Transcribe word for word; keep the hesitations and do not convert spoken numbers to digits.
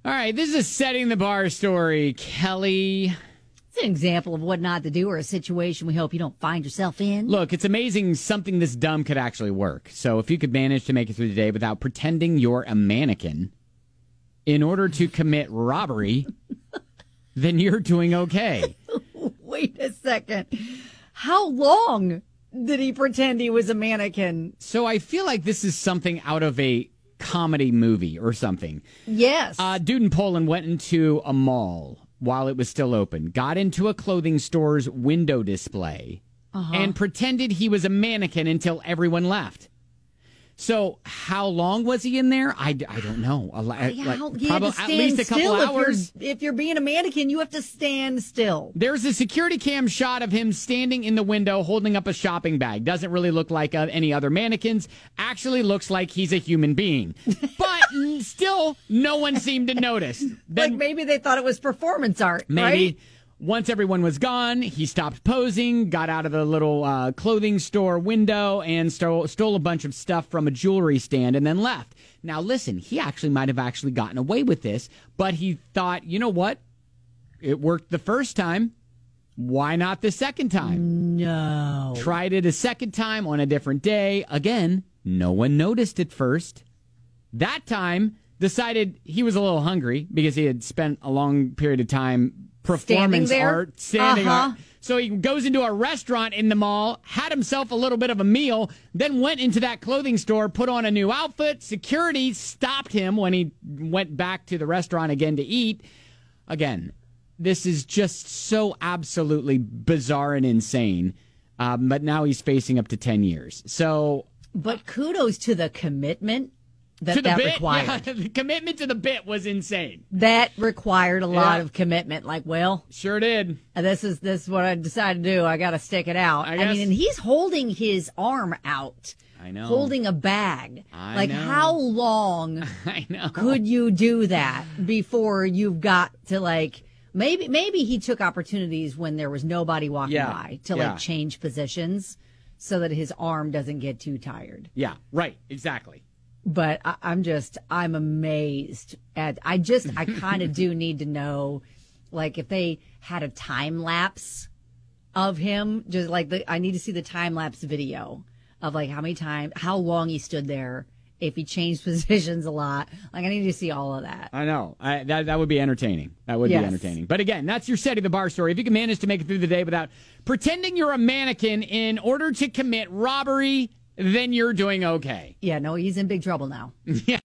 All right, this is a setting the bar story, Kelly. It's an example of what not to do or a situation we hope you don't find yourself in. Look, it's amazing something this dumb could actually work. So if you could manage to make it through the day without pretending you're a mannequin in order to commit robbery, then you're doing okay. Wait a second. How long did he pretend he was a mannequin? So I feel like this is something out of a comedy movie or something. Yes. Uh, dude in Poland went into a mall while it was still open, got into a clothing store's window display, uh-huh. and pretended he was a mannequin until everyone left. So how long was he in there? I, I don't know. A, like, yeah, probably at least a couple hours. If you're, if you're being a mannequin, you have to stand still. There's a security cam shot of him standing in the window holding up a shopping bag. Doesn't really look like uh, any other mannequins. Actually looks like he's a human being. But still, no one seemed to notice. Then, like maybe they thought it was performance art, maybe. Right? Once everyone was gone, he stopped posing, got out of the little uh, clothing store window, and stole, stole a bunch of stuff from a jewelry stand and then left. Now, listen, he actually might have actually gotten away with this, but he thought, you know what? It worked the first time. Why not the second time? No. Tried it a second time on a different day. Again, no one noticed at first. That time, decided he was a little hungry because he had spent a long period of time performance standing art, standing uh-huh. art. So he goes into a restaurant in the mall, had himself a little bit of a meal, then went into that clothing store, put on a new outfit. Security stopped him when he went back to the restaurant again to eat. Again, this is just so absolutely bizarre and insane. Um, but now he's facing up to ten years. So, but kudos to the commitment that to the that bit, required. Yeah, the commitment to the bit was insane. That required a lot Yeah. of commitment. Like, well, sure did. This is this is what I decided to do. I got to stick it out. I I, guess- mean, and he's holding his arm out. I know. Holding a bag. I like, know. how long I know. could you do that before you've got to, like, maybe maybe he took opportunities when there was nobody walking Yeah. by to, Yeah. like, change positions so that his arm doesn't get too tired. Yeah, right. Exactly. But I, I'm just, I'm amazed at, I just, I kind of do need to know, like, if they had a time lapse of him, just like, the, I need to see the time lapse video of, like, how many times, how long he stood there, if he changed positions a lot. Like, I need to see all of that. I know. I, that that would be entertaining. That would Yes. be entertaining. But again, that's your setting the bar story. If you can manage to make it through the day without pretending you're a mannequin in order to commit robbery, then you're doing okay. Yeah, no, he's in big trouble now. Yeah.